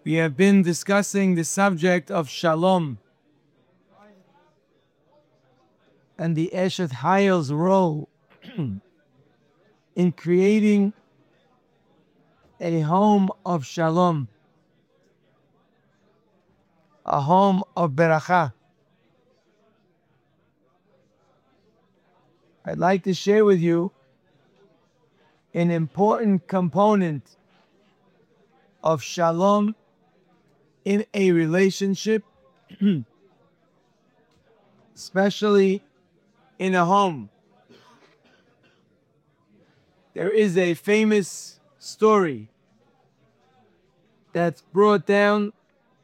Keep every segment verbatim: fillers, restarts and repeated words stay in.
We have been discussing the subject of Shalom and the Eshet Hayil's role in creating a home of Shalom, a home of Beracha. I'd like to share with you an important component of Shalom in a relationship, especially in a home. There is a famous story that's brought down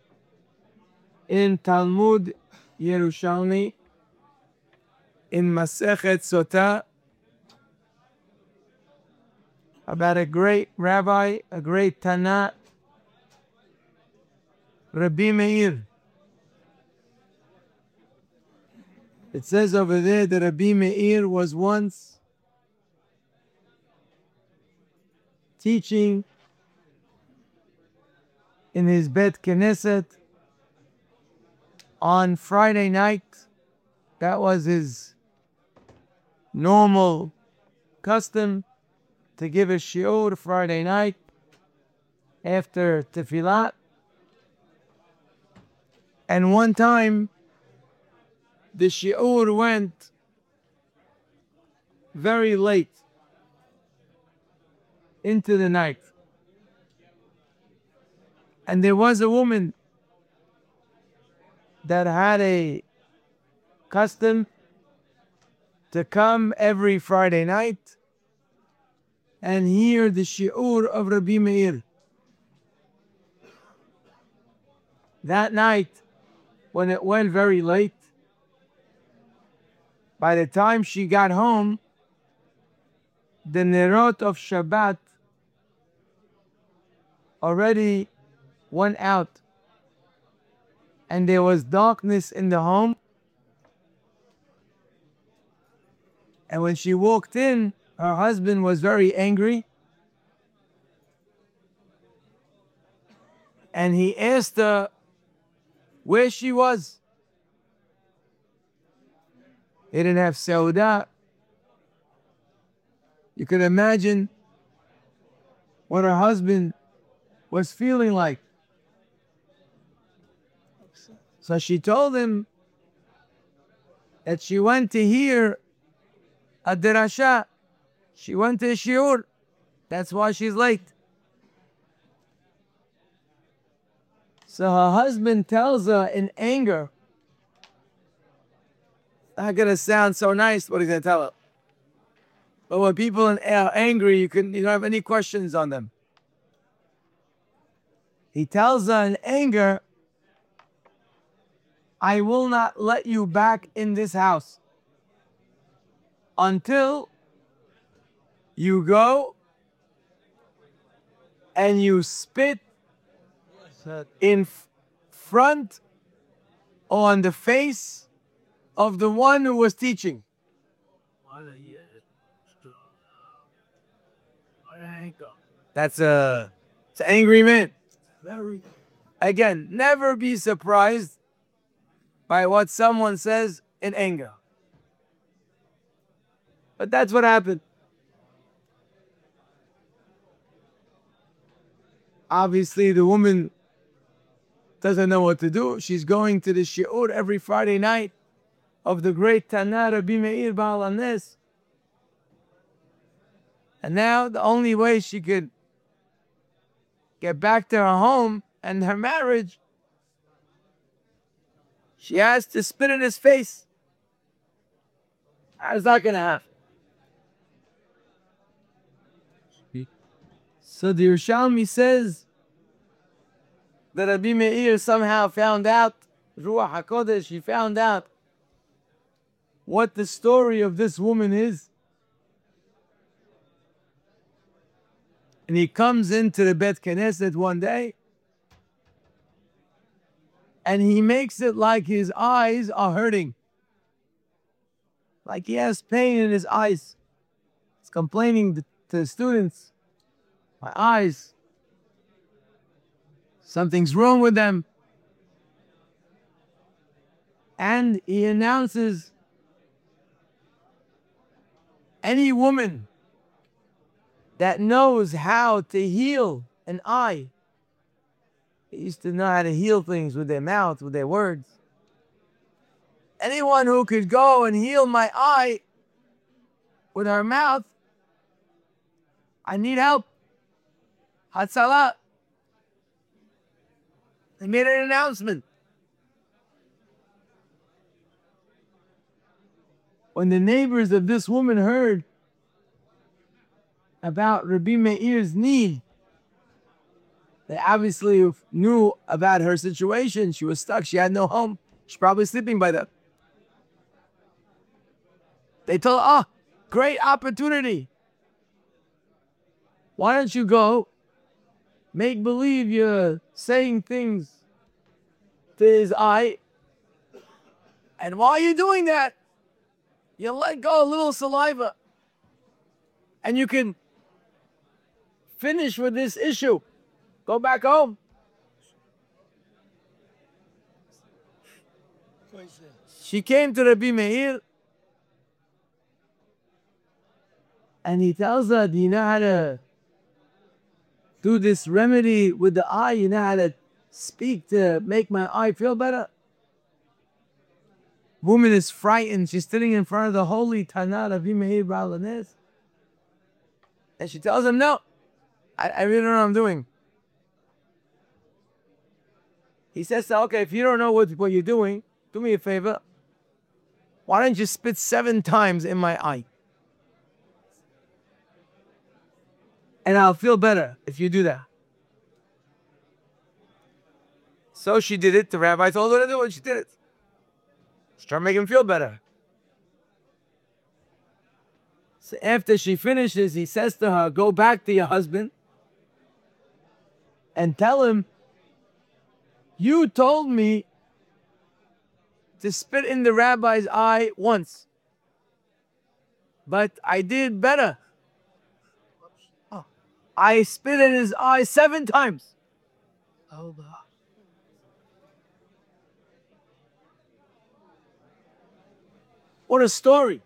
in Talmud Yerushalmi, in Masechet Sotah, about a great rabbi, a great Tana, Rabbi Meir. It says over there that Rabbi Meir was once teaching in his Bet Knesset on Friday night. That was his normal custom, to give a shiur Friday night after tefillah. And one time, the shiur went very late into the night. And there was a woman that had a custom to come every Friday night and hear the shiur of Rabbi Meir. That night, when it went very late, by the time she got home, the nerot of Shabbat already went out, and there was darkness in the home. And when she walked in, her husband was very angry, and he asked her where she was. He didn't have seudah. You could imagine what her husband was feeling like. So she told him that she went to hear a derasha. She went to a shiur. That's why she's late. So her husband tells her in anger, not gonna sound so nice what he's gonna tell her. But when people are angry, you can you don't have any questions on them. He tells her in anger, I will not let you back in this house until you go and you spit in f- front or on the face of the one who was teaching. That's a, it's an angry man. Again, never be surprised by what someone says in anger. But that's what happened. Obviously, the woman doesn't know what to do. She's going to the shiur every Friday night of the great Tana Rabbi Meir Baal HaNes. And now the only way she could get back to her home and her marriage, she has to spit in his face. How's that going to happen? So the Yerushalmi says that Rabbi Meir somehow found out, Ruach HaKodesh, he found out what the story of this woman is. And he comes into the Bet Knesset one day, and he makes it like his eyes are hurting. Like he has pain in his eyes. He's complaining to the students, my eyes. something's wrong with them. And he announces, any woman that knows how to heal an eye, they used to know how to heal things with their mouth, with their words. Anyone who could go and heal my eye with her mouth, I need help. Hatzalah. They made an announcement. When the neighbors of this woman heard about Rabbi Meir's need, they obviously knew about her situation. She was stuck. She had no home. She's probably sleeping by them. They told her, oh, great opportunity. Why don't you go make believe you're saying things to his eye, and while you're doing that, you let go a little saliva, and you can finish with this issue. Go back home. She came to Rabbi Meir, and he tells her, do you know how to do this remedy with the eye? You know how to speak to make my eye feel better? Woman is frightened. She's sitting in front of the holy Tana Rabbi Meir Baal HaNes. And she tells him, no, I, I really don't know what I'm doing. He says, okay, if you don't know what, what you're doing, do me a favor. Why don't you spit seven times in my eye? And I'll feel better if you do that. So she did it. The rabbi told her to do it. She did it. She tried to make him feel better. So after she finishes, he says to her, go back to your husband and tell him, you told me to spit in the rabbi's eye once, but I did better. I spit in his eye seven times. What a story.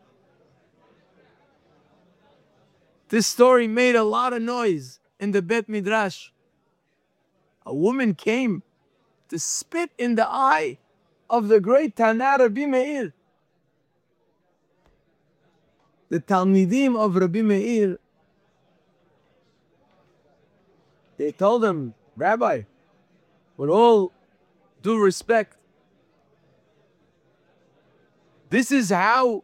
This story made a lot of noise in the Bet Midrash. A woman came to spit in the eye of the great Tana Rabbi Meir. The Talmidim of Rabbi Meir, they told him, Rabbi, with all due respect, this is how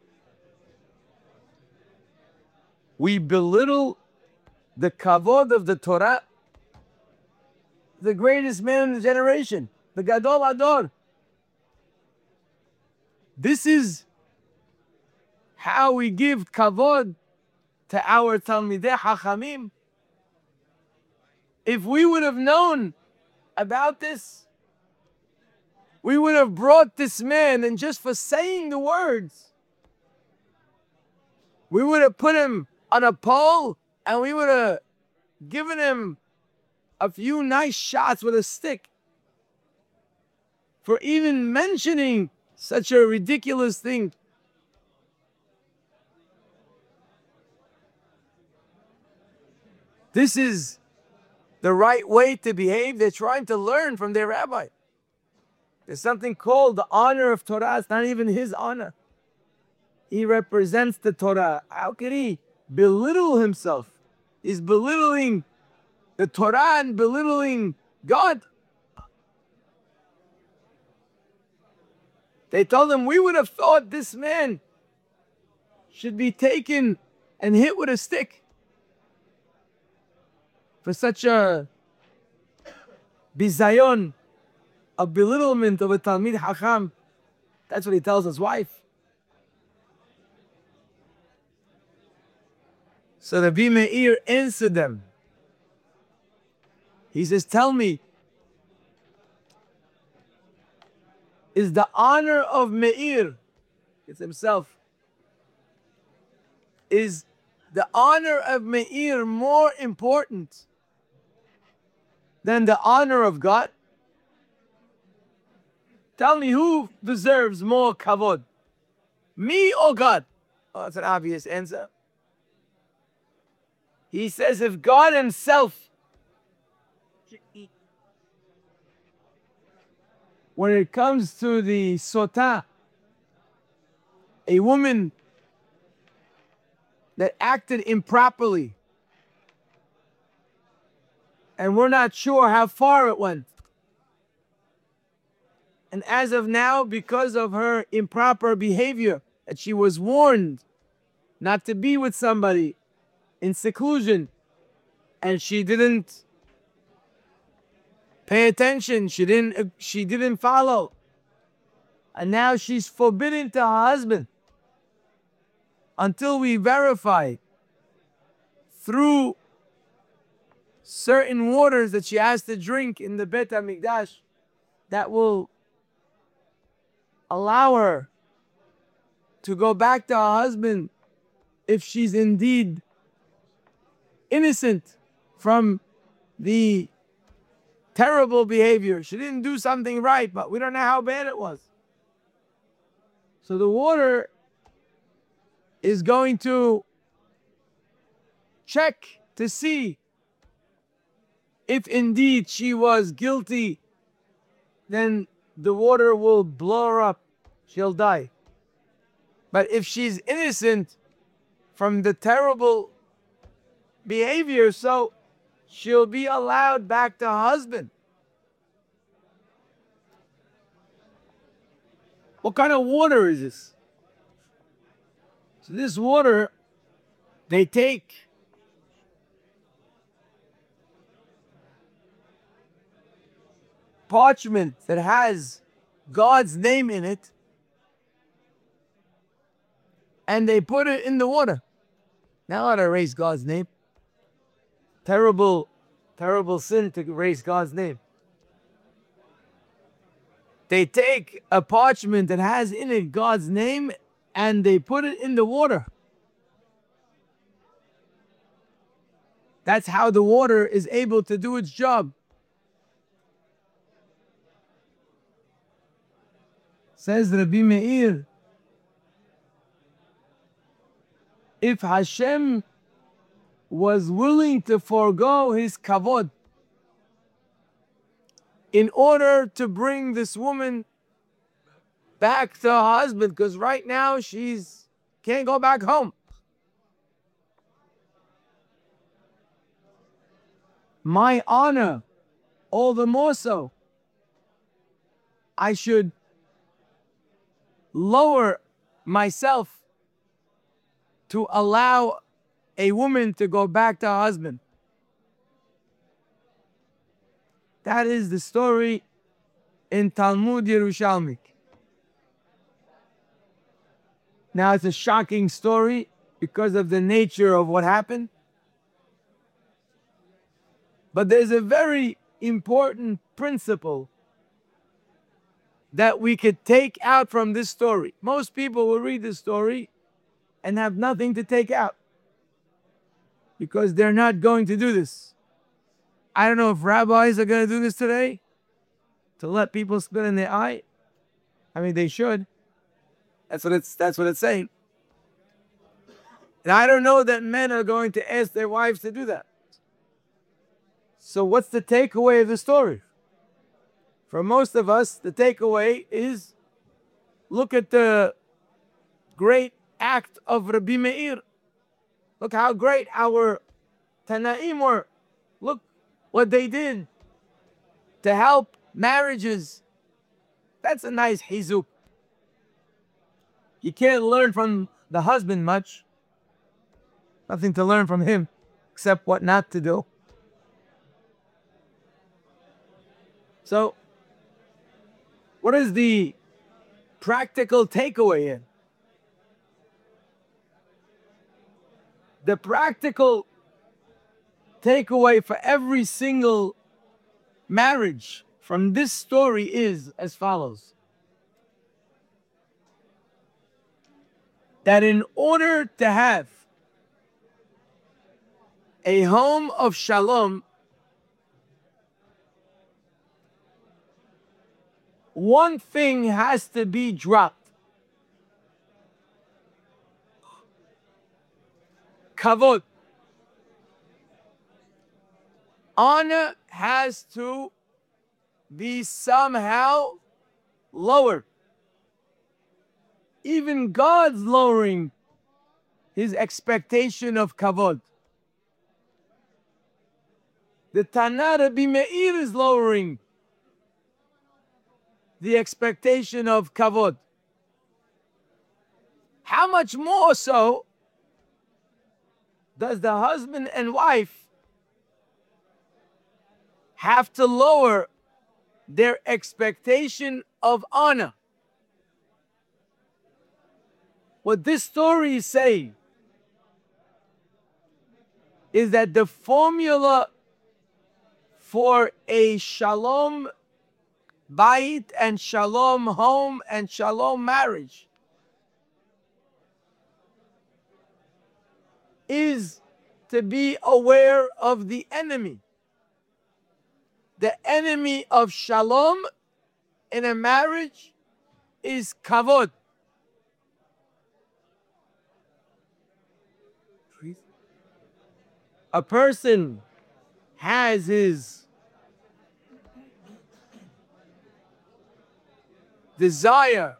we belittle the kavod of the Torah, the greatest man in the generation, the Gadol Ador. This is how we give kavod to our Talmidei Chachamim. If we would have known about this, we would have brought this man, and just for saying the words, we would have put him on a pole, and we would have given him a few nice shots with a stick for even mentioning such a ridiculous thing. This is the right way to behave. They're trying to learn from their rabbi. There's something called the honor of Torah. It's not even his honor. He represents the Torah. How could he belittle himself? He's belittling the Torah and belittling God. They told him, we would have thought this man should be taken and hit with a stick for such a bizayon, a belittlement of a Talmid Hacham. That's what he tells his wife. So Rabbi Meir answered them. He says, tell me, is the honor of Meir, it's himself, is the honor of Meir more important than the honor of God? Tell me, who deserves more kavod? Me or God? Oh, that's an obvious answer. He says if God himself, when it comes to the sotah, a woman that acted improperly, and we're not sure how far it went, and as of now, because of her improper behavior, that she was warned not to be with somebody in seclusion, and she didn't pay attention, she didn't she didn't follow, and now she's forbidden to her husband until we verify through certain waters that she has to drink in the Beit HaMikdash that will allow her to go back to her husband if she's indeed innocent from the terrible behavior. She didn't do something right, but we don't know how bad it was. So the water is going to check to see if indeed she was guilty. Then the water will blow her up. She'll die. But if she's innocent from the terrible behavior, so she'll be allowed back to her husband. What kind of water is this? So this water, they take parchment that has God's name in it, and they put it in the water. Not allowed to erase God's name. Terrible, terrible sin to erase God's name. They take a parchment that has in it God's name and they put it in the water. That's how the water is able to do its job. Says Rabbi Meir, if Hashem was willing to forego his kavod in order to bring this woman back to her husband, because right now she's can't go back home. My honor, all the more so, I should lower myself to allow a woman to go back to her husband. That is the story in Talmud Yerushalmi. Now it's a shocking story because of the nature of what happened. But there's a very important principle that we could take out from this story. Most people will read this story and have nothing to take out because they're not going to do this. I don't know if rabbis are going to do this today to let people spit in their eye. I mean, they should. That's what it's, that's what it's saying. And I don't know that men are going to ask their wives to do that. So what's the takeaway of the story? For most of us, the takeaway is look at the great act of Rabbi Meir. Look how great our Tanaim were. Look what they did to help marriages. That's a nice hizuk. You can't learn from the husband much. Nothing to learn from him except what not to do. So, what is the practical takeaway here? The practical takeaway for every single marriage from this story is as follows. That in order to have a home of shalom, one thing has to be dropped. Kavod. Honor has to be somehow lowered. Even God's lowering his expectation of kavod. The Tana Rabbi Meir is lowering the expectation of kavod. How much more so does the husband and wife have to lower their expectation of honor? What this story is saying is that the formula for a shalom bayit and shalom home and shalom marriage is to be aware of the enemy. The enemy of shalom in a marriage is kavod. A person has his desire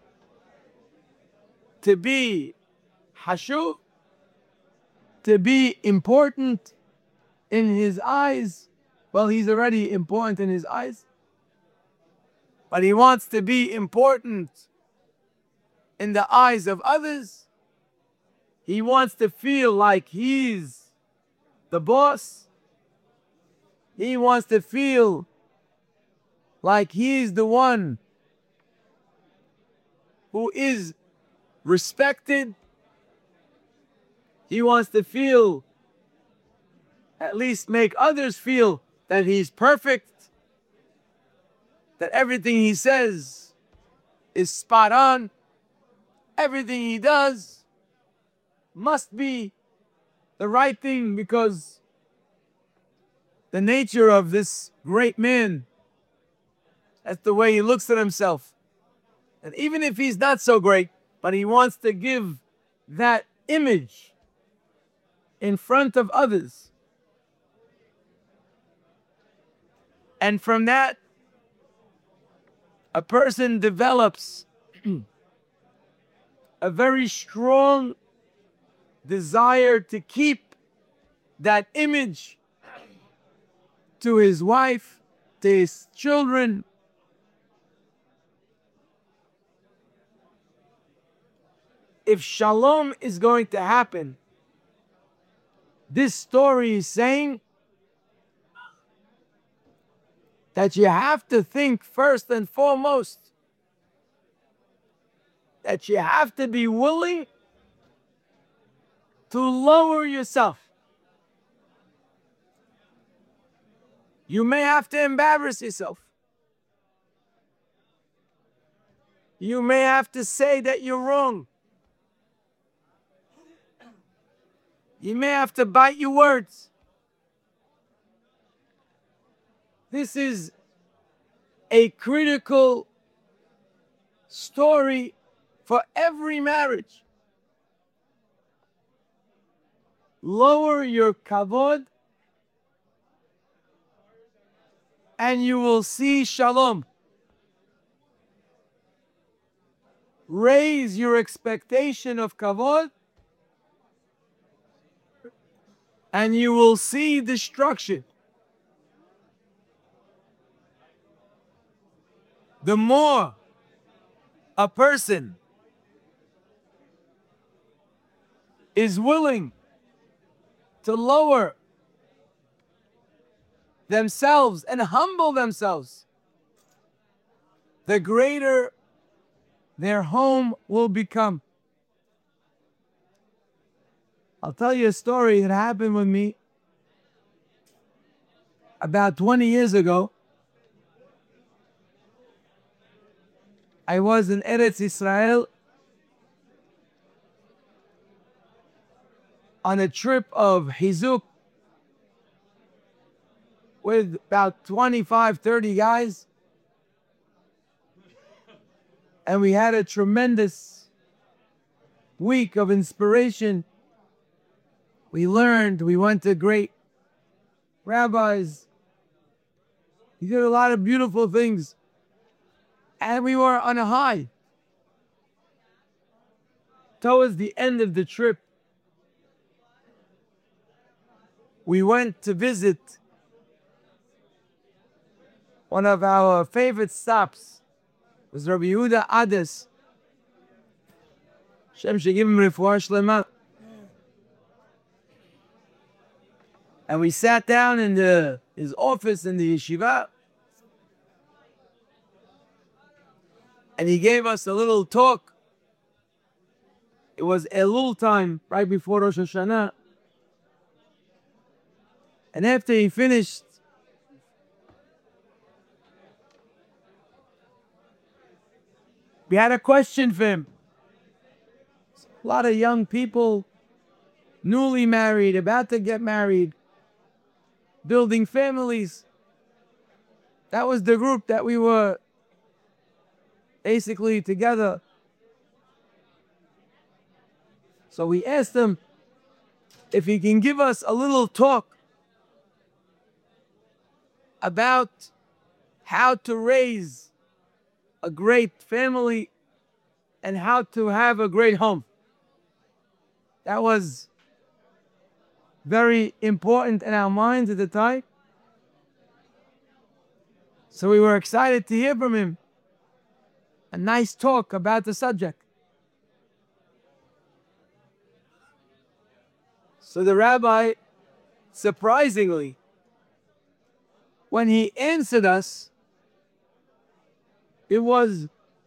to be hashuv, to be important in his eyes. Well, he's already important in his eyes, but he wants to be important in the eyes of others. He wants to feel like he's the boss. He wants to feel like he's the one who is respected. He wants to feel, at least make others feel, that he's perfect, that everything he says is spot on, everything he does must be the right thing, because the nature of this great man, that's the way he looks at himself. And even if he's not so great, but he wants to give that image in front of others. And from that, a person develops a very strong desire to keep that image to his wife, to his children. If shalom is going to happen, this story is saying that you have to think first and foremost that you have to be willing to lower yourself. You may have to embarrass yourself. You may have to say that you're wrong. You may have to bite your words. This is a critical story for every marriage. Lower your kavod and you will see shalom. Raise your expectation of kavod and you will see destruction. The more a person is willing to lower themselves and humble themselves, the greater their home will become. I'll tell you a story that happened with me about twenty years ago. I was in Eretz Israel on a trip of Hizuk with about twenty-five, thirty guys. And we had a tremendous week of inspiration. We learned, we went to great rabbis. He did a lot of beautiful things. And we were on a high. Towards the end of the trip, we went to visit one of our favorite stops. It was Rabbi Yehuda Ades. Shem should give him refuah shlema. And we sat down in the, his office in the yeshiva. And he gave us a little talk. It was Elul time, right before Rosh Hashanah. And after he finished, we had a question for him. A lot of young people, newly married, about to get married, building families. That was the group that we were basically together. So we asked him if he can give us a little talk about how to raise a great family and how to have a great home. That was very important in our minds at the time. So we were excited to hear from him. A nice talk about the subject. So the rabbi, surprisingly, when he answered us, it was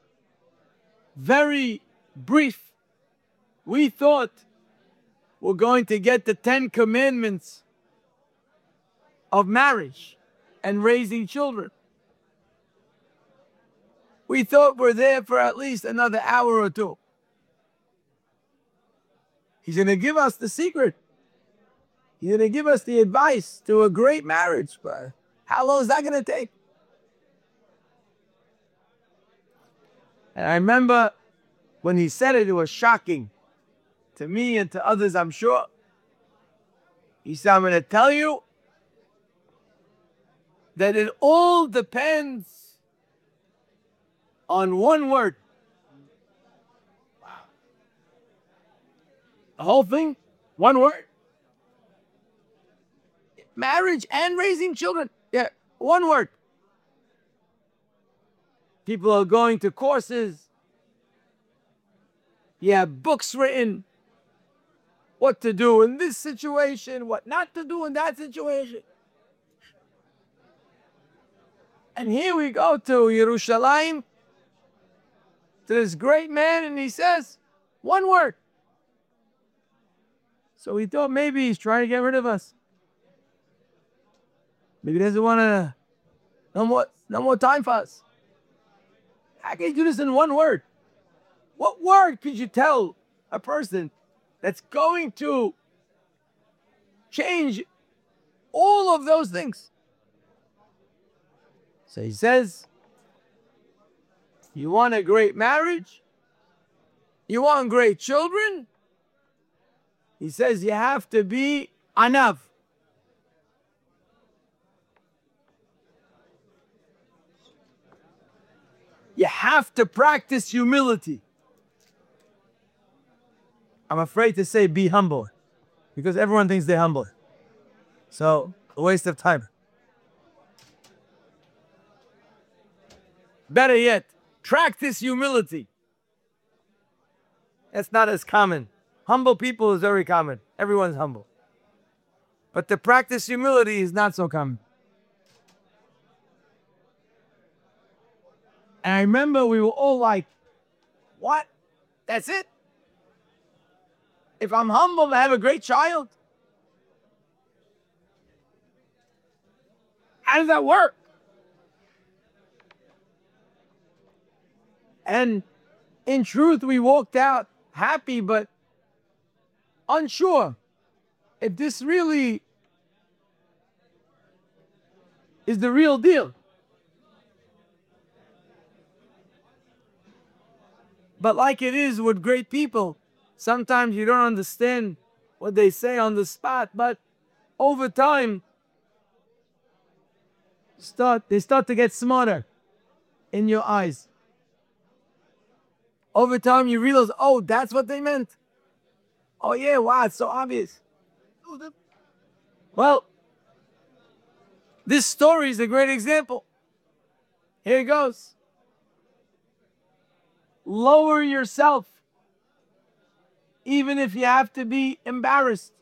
very brief. We thought we're going to get the Ten Commandments of marriage and raising children. We thought we're there for at least another hour or two. He's going to give us the secret. He's going to give us the advice to a great marriage. But how long is that going to take? And I remember when he said it, it was shocking to me and to others, I'm sure. He said, I'm going to tell you that it all depends on one word. Wow. The whole thing, one word. Marriage and raising children. Yeah, one word. People are going to courses. You have books written. What to do in this situation, what not to do in that situation. And here we go to Yerushalayim, to this great man, and he says one word. So we thought maybe he's trying to get rid of us. Maybe he doesn't want to, no more, no more time for us. How can you do this in one word? What word could you tell a person that's going to change all of those things? So he says, you want a great marriage? You want great children? He says you have to be anav. You have to practice humility. I'm afraid to say be humble, because everyone thinks they're humble. So, a waste of time. Better yet, practice humility. That's not as common. Humble people is very common. Everyone's humble. But to practice humility is not so common. And I remember we were all like, what? That's it? If I'm humble to have a great child? How does that work? And in truth, we walked out happy, but unsure if this really is the real deal. But like it is with great people, sometimes you don't understand what they say on the spot, but over time, start they start to get smarter in your eyes. Over time, you realize, oh, that's what they meant. Oh yeah, wow, it's so obvious. Well, this story is a great example. Here it goes. Lower yourself, even if you have to be embarrassed.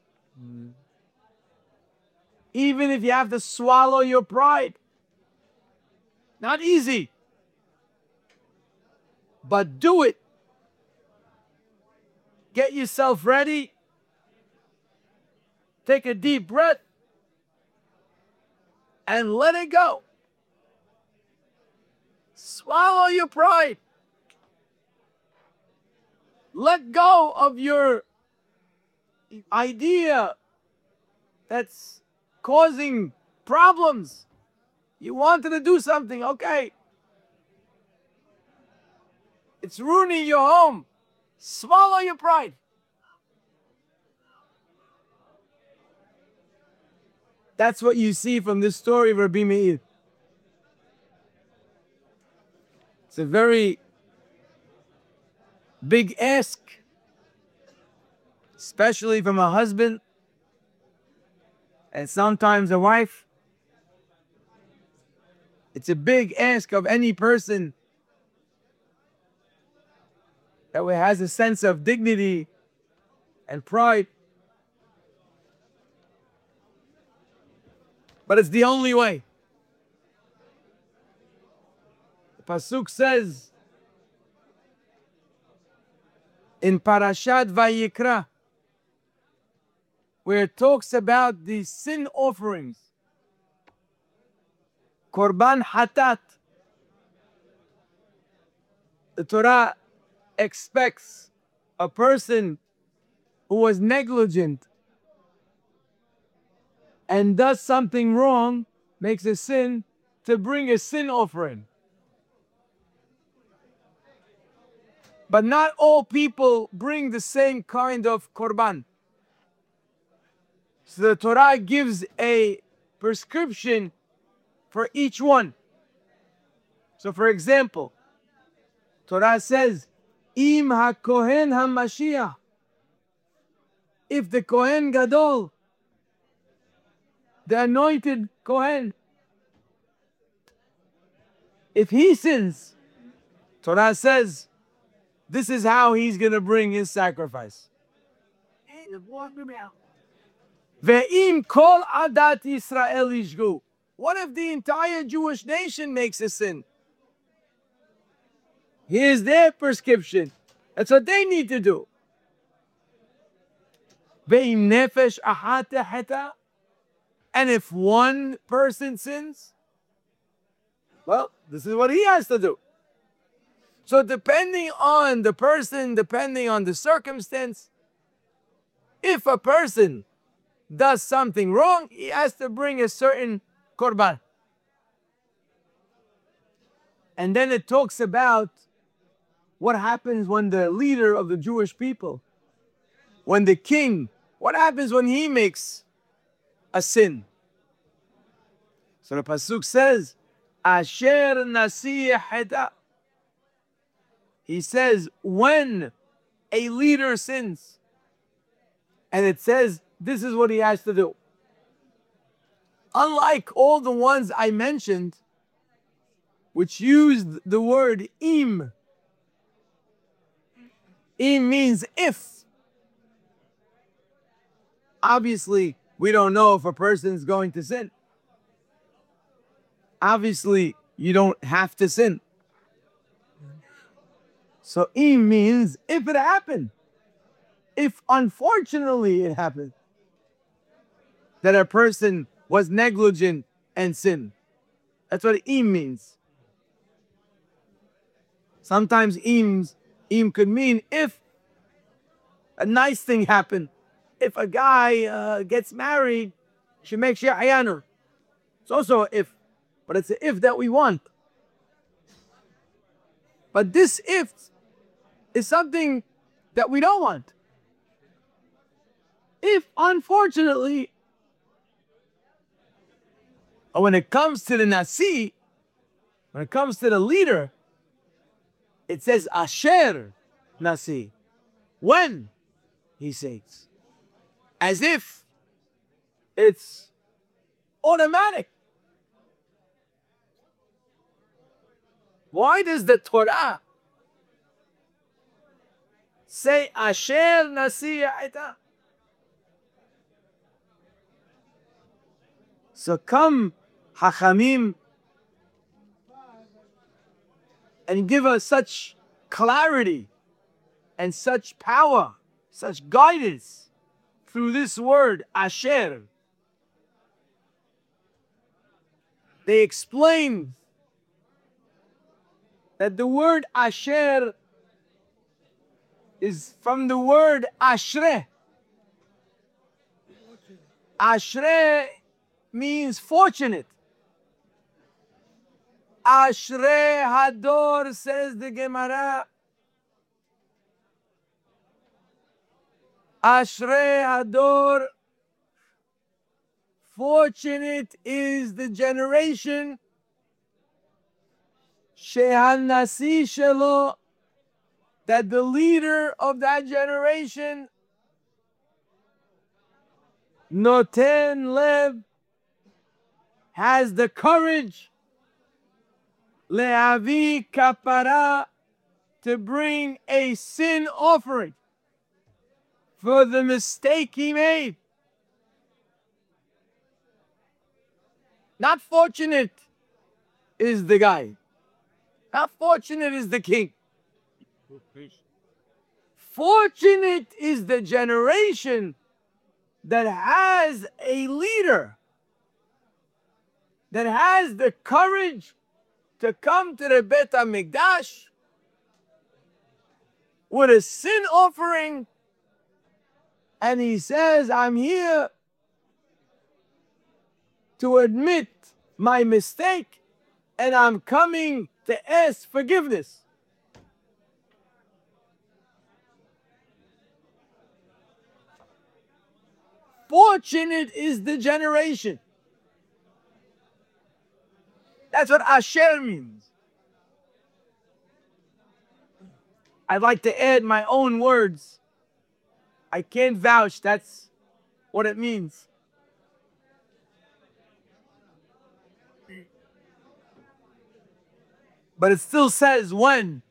Even if you have to swallow your pride. Not easy. But do it. Get yourself ready. Take a deep breath. And let it go. Swallow your pride. Let go of your idea that's causing problems. You wanted to do something, okay. It's ruining your home. Swallow your pride. That's what you see from this story of Rabbi Meir. It's a very big ask, especially from a husband and sometimes a wife. It's a big ask of any person that has a sense of dignity and pride. But it's the only way. The Pasuk says in Parashat Vayikra, where it talks about the sin offerings, Korban Hatat, the Torah expects a person who was negligent and does something wrong, makes a sin, to bring a sin offering. But not all people bring the same kind of korban. So the Torah gives a prescription for each one. So for example, Torah says, Im ha-kohen ha-mashiach. If the Kohen Gadol, the anointed Kohen, if he sins, Torah says, this is how he's going to bring his sacrifice. Ve'im kol adat Yisrael yishgu. What if the entire Jewish nation makes a sin? Here's their prescription. That's what they need to do. Ve'im nefesh ahat heta. And if one person sins, well, this is what he has to do. So depending on the person, depending on the circumstance, if a person does something wrong, he has to bring a certain korban. And then it talks about what happens when the leader of the Jewish people, when the king, what happens when he makes a sin. So the Pasuk says, Asher nasi heda. He says, when a leader sins, and it says, this is what he has to do. Unlike all the ones I mentioned, which used the word im. Im means if. Obviously, we don't know if a person is going to sin. Obviously, you don't have to sin. So im means if it happened. If unfortunately it happened that a person was negligent and sinned. That's what im means. Sometimes ims, im could mean if a nice thing happened. If a guy uh, gets married, she makes shehayanu. It's also if, but it's an if that we want. But this if is something that we don't want. If, unfortunately, when it comes to the Nasi, when it comes to the leader, it says Asher Nasi. When he says, as if it's automatic. Why does the Torah say Asher Nasi Ita? So come Hachamim and give us such clarity and such power, such guidance through this word Asher. They explain that the word Asher is from the word Ashrei. Ashrei means fortunate. Ashrei Hador, says the Gemara. Ashrei Hador, fortunate is the generation Shehanasi Shelo, that the leader of that generation Noten Lev, has the courage Le'avi Kapara, to bring a sin offering for the mistake he made. Not fortunate is the guy. Not fortunate is the king. Fortunate is the generation that has a leader, that has the courage to come to the Beit HaMikdash with a sin offering, and he says, I'm here to admit my mistake, and I'm coming to ask forgiveness. Fortunate is the generation. That's what Asher means. I'd like to add my own words. I can't vouch that's what it means. But it still says when.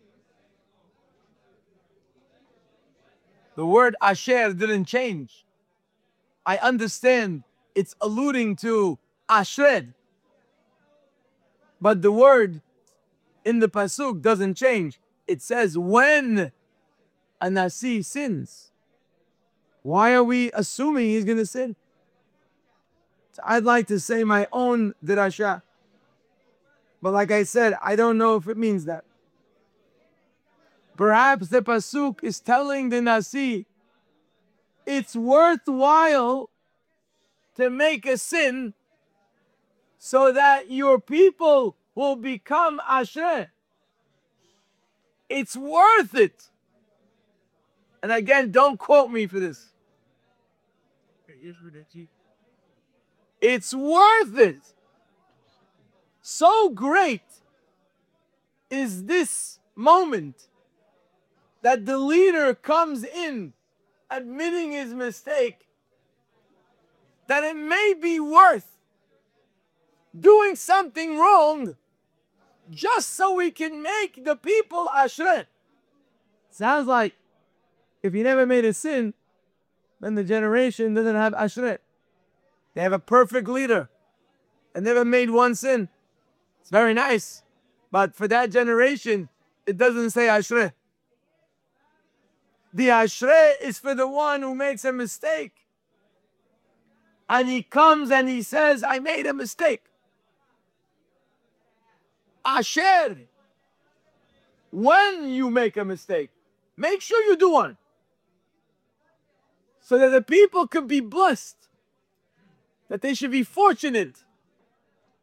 The word Asher didn't change. I understand it's alluding to Ashred. But the word in the Pasuk doesn't change. It says when a Nasi sins. Why are we assuming he's going to sin? So I'd like to say my own dirasha. But like I said, I don't know if it means that. Perhaps the Pasuk is telling the Nasi, it's worthwhile to make a sin so that your people will become Ashrei. It's worth it. And again, don't quote me for this. It's worth it. So great is this moment that the leader comes in admitting his mistake, that it may be worth doing something wrong just so we can make the people Ashrei. Sounds like if you never made a sin, then the generation doesn't have Ashrei. They have a perfect leader and never made one sin. It's very nice. But for that generation, it doesn't say Ashrei. The Ashrei is for the one who makes a mistake. And he comes and he says, I made a mistake. Asher, when you make a mistake, make sure you do one. So that the people can be blessed. That they should be fortunate.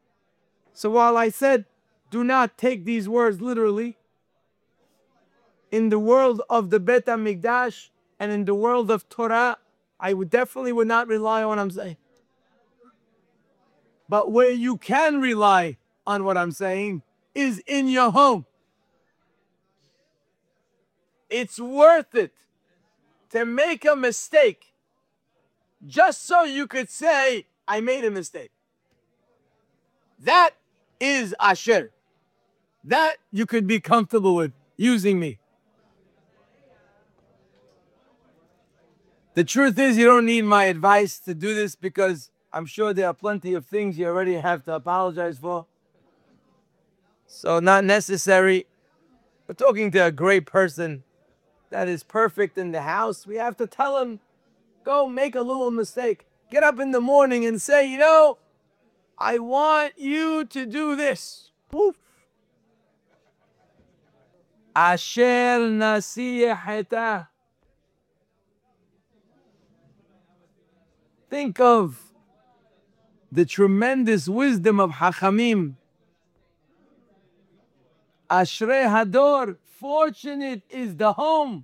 So while I said, do not take these words literally, in the world of the Bet HaMikdash and in the world of Torah, I would definitely would not rely on what I'm saying. But where you can rely on what I'm saying is in your home. It's worth it to make a mistake just so you could say, I made a mistake. That is asher. That you could be comfortable with using me. The truth is, you don't need my advice to do this because I'm sure there are plenty of things you already have to apologize for. So not necessary. We're talking to a great person that is perfect in the house. We have to tell him, go make a little mistake. Get up in the morning and say, you know, I want you to do this. Poof. Asher nasihata. Think of the tremendous wisdom of Hachamim. Ashrei Hador, fortunate is the home.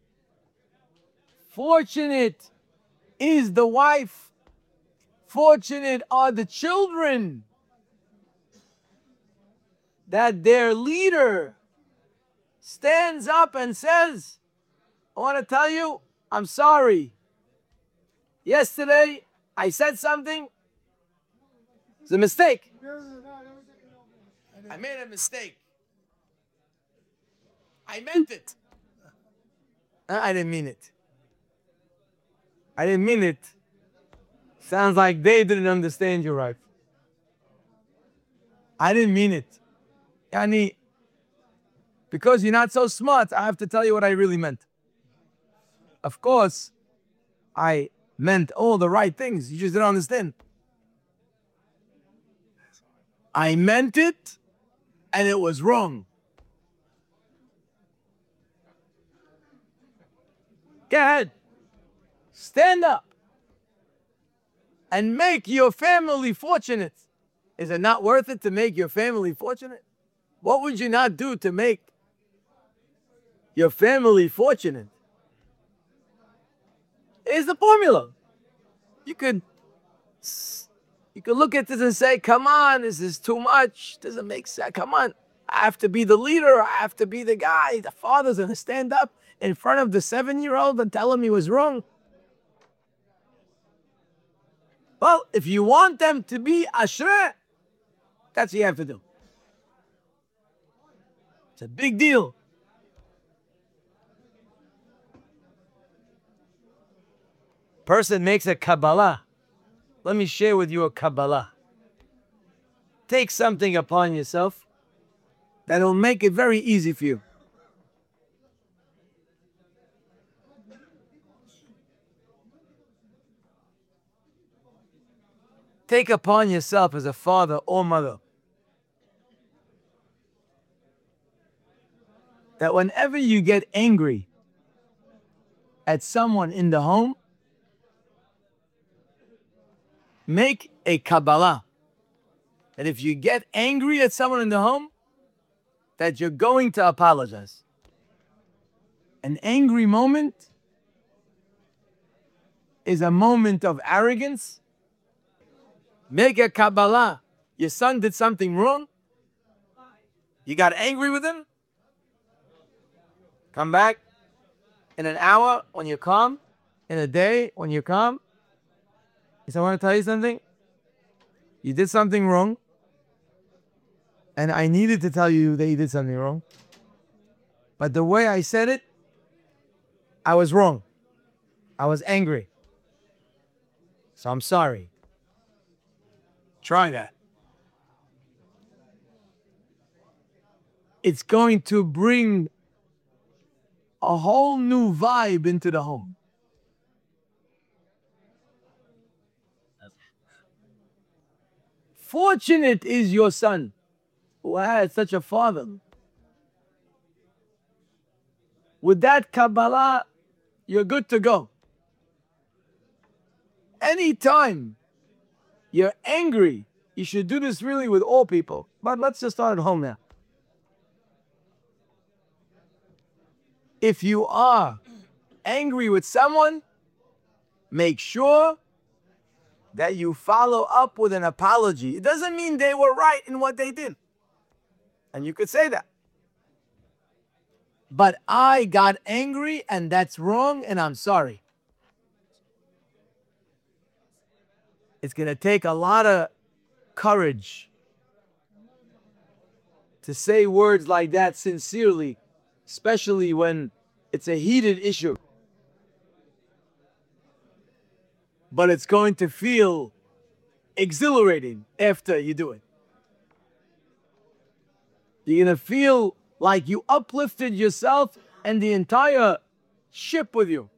Fortunate is the wife. Fortunate are the children that their leader stands up and says, I want to tell you, I'm sorry. Yesterday, I said something. It's a mistake. I made a mistake. I meant it. I didn't mean it. I didn't mean it. Sounds like they didn't understand you right. I didn't mean it. Yani, because you're not so smart, I have to tell you what I really meant. Of course, I meant all the right things. You just didn't understand. I meant it, and it was wrong. Go ahead. Stand up and make your family fortunate. Is it not worth it to make your family fortunate? What would you not do to make your family fortunate? It's the formula. You could, you could look at this and say, come on, this is too much. Doesn't make sense. Come on. I have to be the leader. I have to be the guy. The father's going to stand up in front of the seven-year-old and tell him he was wrong. Well, if you want them to be ashrei, that's what you have to do. It's a big deal. Person makes a Kabbalah. Let me share with you a Kabbalah. Take something upon yourself that'll make it very easy for you. Take upon yourself as a father or mother that whenever you get angry at someone in the home, make a Kabbalah. And if you get angry at someone in the home, that you're going to apologize. An angry moment is a moment of arrogance. Make a Kabbalah. Your son did something wrong. You got angry with him. Come back in an hour when you're calm. In a day when you're calm. He said, I want to tell you something. You did something wrong. And I needed to tell you that you did something wrong. But the way I said it, I was wrong. I was angry. So I'm sorry. Try that. It's going to bring a whole new vibe into the home. Fortunate is your son who had such a father. With that Kabbalah, you're good to go. Anytime you're angry, you should do this really with all people. But let's just start at home now. if you are angry with someone, make sure that you follow up with an apology. It doesn't mean they were right in what they did. And you could say that. But I got angry and that's wrong and I'm sorry. It's going to take a lot of courage to say words like that sincerely, especially when it's a heated issue. But it's going to feel exhilarating after you do it. You're going to feel like you uplifted yourself and the entire ship with you.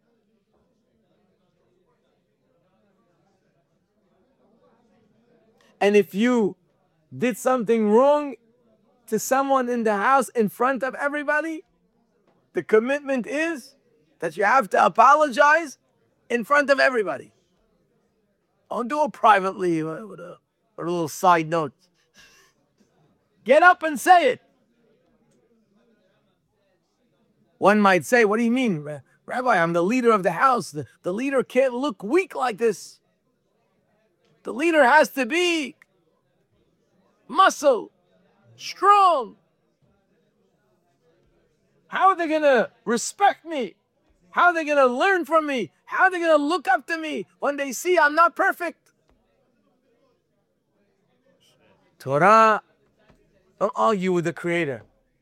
And if you did something wrong to someone in the house in front of everybody, the commitment is that you have to apologize in front of everybody. Don't do it privately with a, with a little side note. Get up and say it. One might say, what do you mean, Rabbi? I'm the leader of the house. The, the leader can't look weak like this. The leader has to be muscle, strong. How are they going to respect me? How are they going to learn from me? How are they going to look up to me when they see I'm not perfect? Torah, don't argue with the Creator.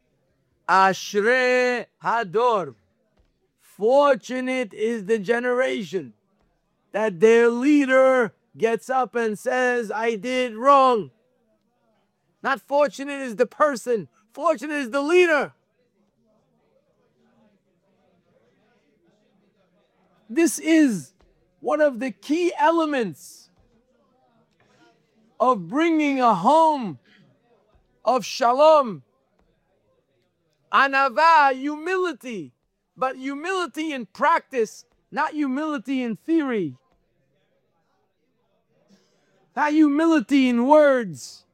Ashrei Hador. Fortunate is the generation that their leader gets up and says, I did wrong. Not fortunate is the person. Fortunate is the leader. This is one of the key elements of bringing a home of shalom. Anava, humility, but humility in practice, not humility in theory. Not humility in words.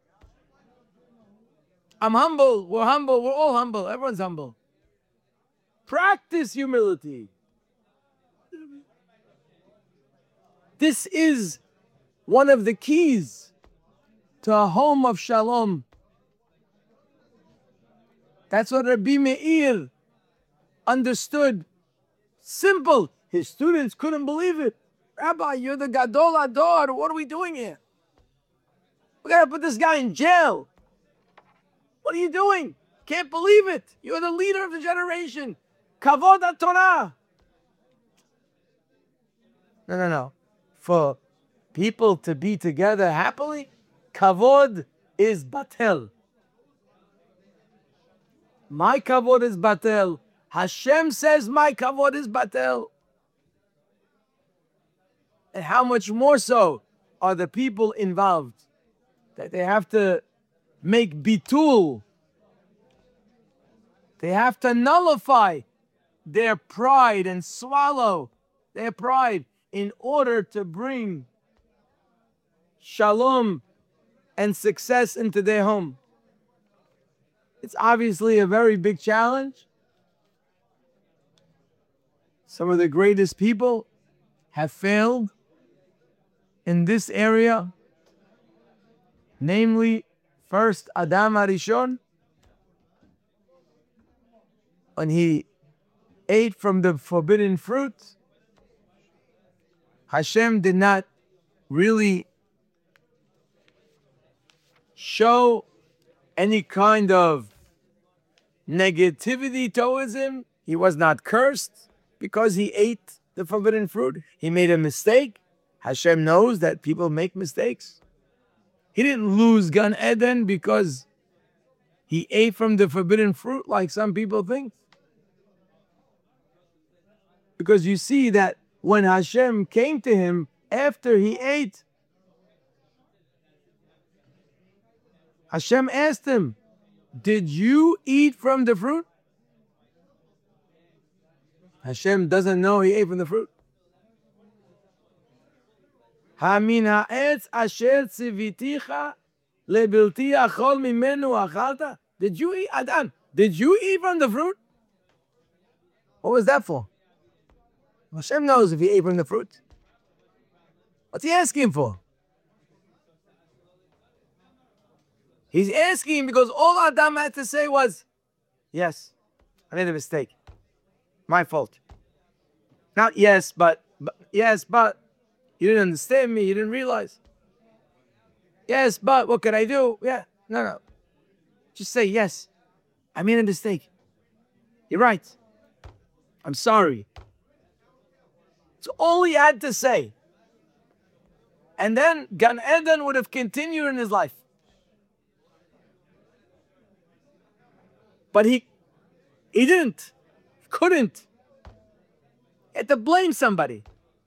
I'm humble, we're humble, we're all humble, everyone's humble. Practice humility. This is one of the keys to a home of shalom. That's what Rabbi Meir understood. Simple. His students couldn't believe it. Rabbi, you're the Gadol Ador. What are we doing here? We gotta put this guy in jail. What are you doing? Can't believe it. You're the leader of the generation. Kavod HaTorah. No, no, no. For people to be together happily, kavod is batel. My kavod is batel. Hashem says my kavod is batel. And how much more so are the people involved that they have to make bitul. They have to nullify their pride and swallow their pride in order to bring shalom and success into their home. It's obviously a very big challenge. Some of the greatest people have failed in this area, namely, first Adam HaRishon, when he ate from the forbidden fruit. Hashem did not really show any kind of negativity towards him. He was not cursed because he ate the forbidden fruit. He made a mistake. Hashem knows that people make mistakes. He didn't lose Gan Eden because he ate from the forbidden fruit like some people think. Because you see that when Hashem came to him after he ate, Hashem asked him, did you eat from the fruit? Hashem doesn't know he ate from the fruit. Hamin ha'etz asher tziviticha lebilti achol mimenu achalta. Did you eat, Adam? Did you eat from the fruit? What was that for? Hashem knows if he ate from the fruit. What's he asking for? He's asking because all Adam had to say was, yes, I made a mistake. My fault. Not yes, but, but yes, but you didn't understand me. You didn't realize. Yes, but what could I do? Yeah, no, no. Just say yes. I made a mistake. You're right. I'm sorry. It's all he had to say. And then Gan Eden would have continued in his life. But he he didn't. Couldn't. He had to blame somebody.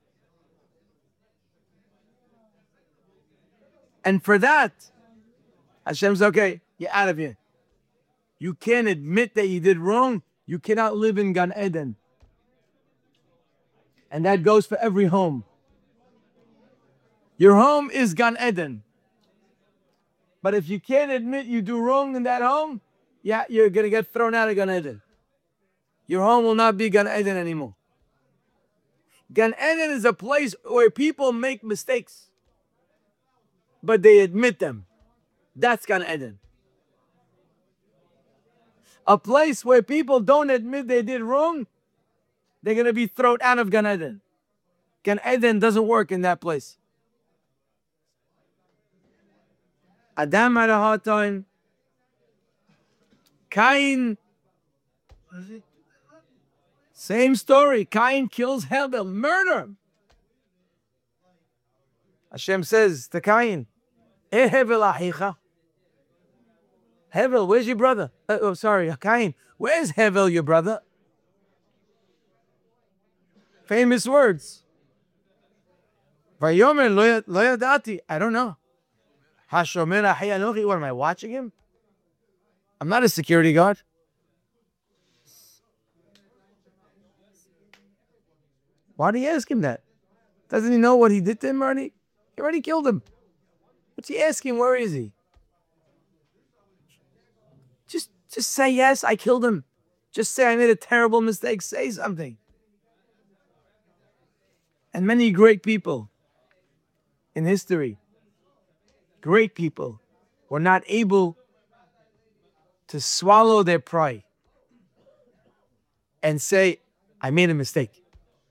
And for that, Hashem's okay, you're out of here. You can't admit that you did wrong. You cannot live in Gan Eden. And that goes for every home. Your home is Gan Eden. But if you can't admit you do wrong in that home, yeah, you're going to get thrown out of Gan Eden. Your home will not be Gan Eden anymore. Gan Eden is a place where people make mistakes, but they admit them. That's Gan Eden. A place where people don't admit they did wrong, they're going to be thrown out of Gan Eden. Gan Eden doesn't work in that place. Adam had a hard time. Cain, same story. Cain kills Hevel, murder. Hashem says to Cain, "Eh Hevel achicha." Hevel, where's your brother? Uh, oh, sorry, Cain. Where's Hevel, your brother? Famous words. Vayomer lo yadati. I don't know. Hashomer achi anochi. What am I watching him? I'm not a security guard. Why do you ask him that? Doesn't he know what he did to him already? He already killed him. What's he asking? Where is he? Just, just say yes, I killed him. Just say I made a terrible mistake. Say something. And many great people in history, great people, were not able to swallow their pride and say, I made a mistake.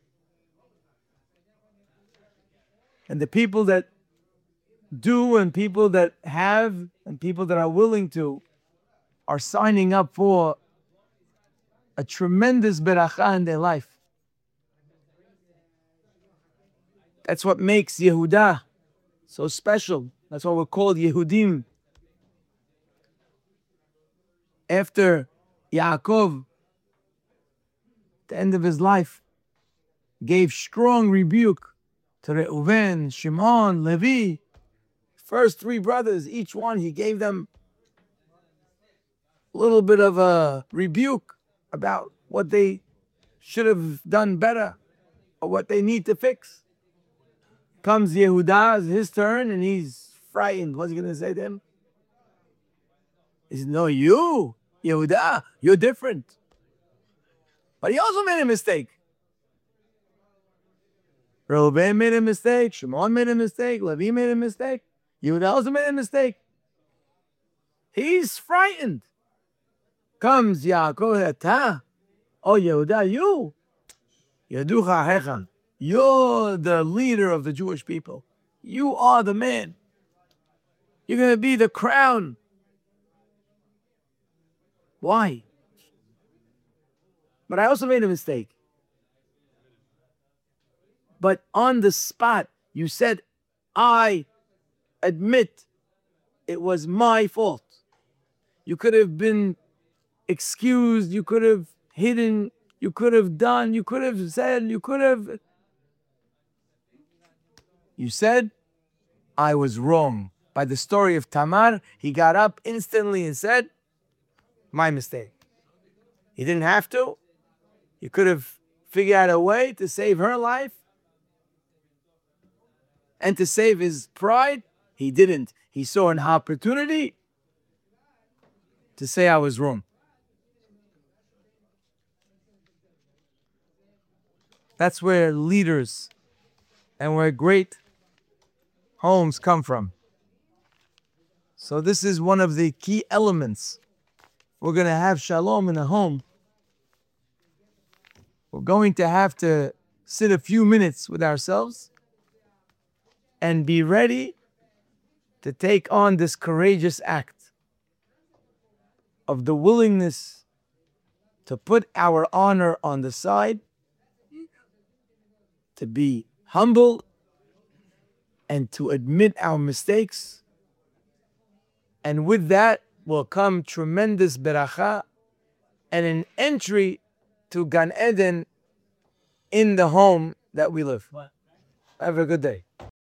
And the people that do, and people that have, and people that are willing to, are signing up for a tremendous beracha in their life. That's what makes Yehudah so special. That's why we're called Yehudim. After Yaakov, at the end of his life, gave strong rebuke to Reuven, Shimon, Levi, first three brothers, each one, he gave them a little bit of a rebuke about what they should have done better or what they need to fix. Comes Yehudah, it's his turn, and he's frightened. What's he going to say to him? He says, no, you, Yehudah, you're different. But he also made a mistake. Reuben made a mistake, Shimon made a mistake, Levi made a mistake, Yehudah also made a mistake. He's frightened. Comes Yaakov, Ta, oh Yehudah, you, Yeducha Hechan, you're the leader of the Jewish people. You are the man. You're going to be the crown. Why? But I also made a mistake. But on the spot, you said, I admit it was my fault. You could have been excused, you could have hidden, you could have done, you could have said, you could have. You said, I was wrong. By the story of Tamar, he got up instantly and said, my mistake. He didn't have to. He could have figured out a way to save her life and to save his pride. He didn't. He saw an opportunity to say I was wrong. That's where leaders and where great homes come from. So this is one of the key elements. We're going to have shalom in a home. We're going to have to sit a few minutes with ourselves and be ready to take on this courageous act of the willingness to put our honor on the side, to be humble, and to admit our mistakes. And with that will come tremendous beracha and an entry to Gan Eden in the home that we live. Have a good day.